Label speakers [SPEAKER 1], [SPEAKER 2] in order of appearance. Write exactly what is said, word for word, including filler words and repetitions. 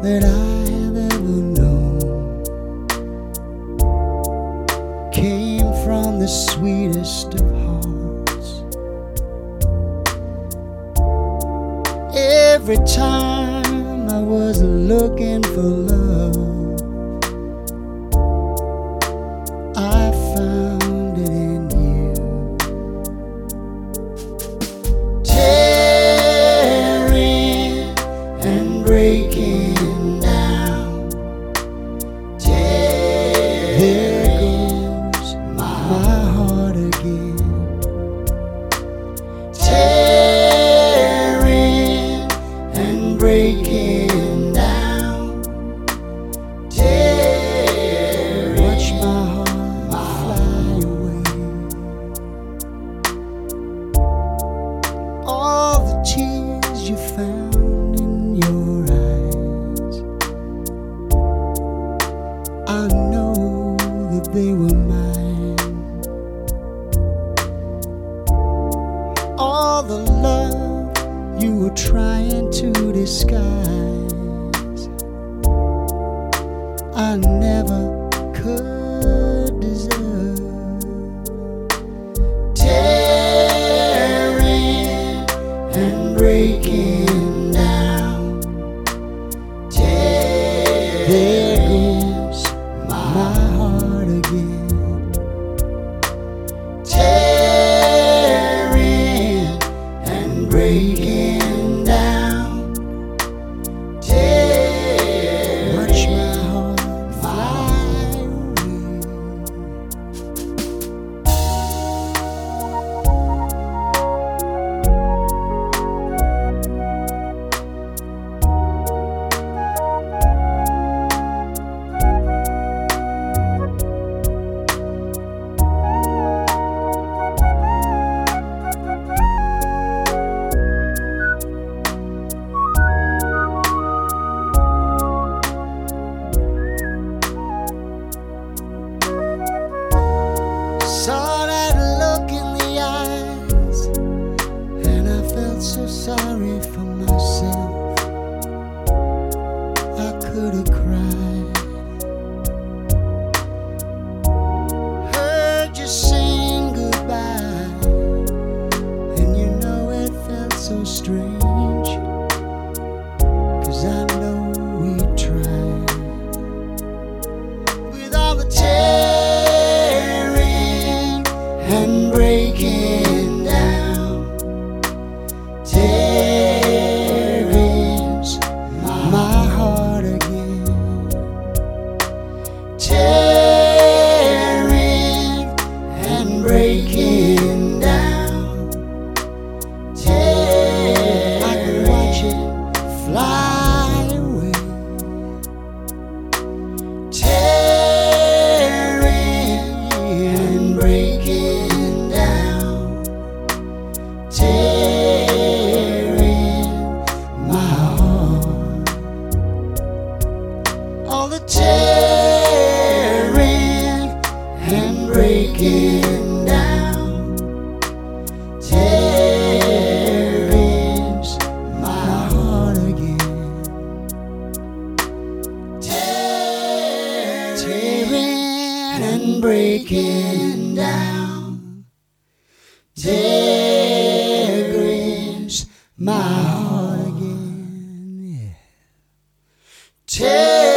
[SPEAKER 1] that I have ever known came from the sweetest of hearts. Every time I was looking for love, I found it in you. Tearing and breaking down, there goes my heart again. Tearing and breaking down, tearing. Watch my heart fly away. All the tears you found in your eyes, I know that they were mine. All the love you were trying to disguise, I never could deserve. Tearing and breaking down, tearing. There goes my heart again. Tearing and breaking down, tearing. Watch my heart fly away. Saw that look in the eyes, and I felt so sorry for myself. I could have cried. Heard you sing goodbye, and you know it felt so strange, 'cause I know we tried. With all the tearing and breaking down, tearing's my heart again. Tearing and breaking down, tearing. I can watch it fly away. Tearing and breaking down, tearing my heart. All the tearing and breaking down, tearing's my heart again. Tearing and breaking down, tearing's my heart again. Yeah. Tearing